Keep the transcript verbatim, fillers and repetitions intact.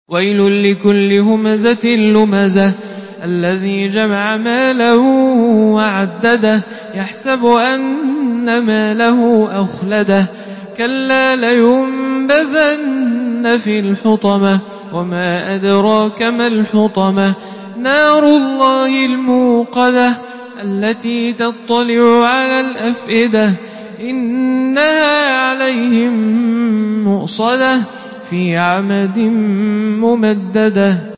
ويل لكل همزة لمزة الذي جمع ماله وعدده يحسب أن ماله أخلده كلا لينبذن في الحطمة وما أدراك ما الحطمة نار الله الموقدة التي تطلع على الأفئدة إنها عليهم مؤصدة في عمد ممددة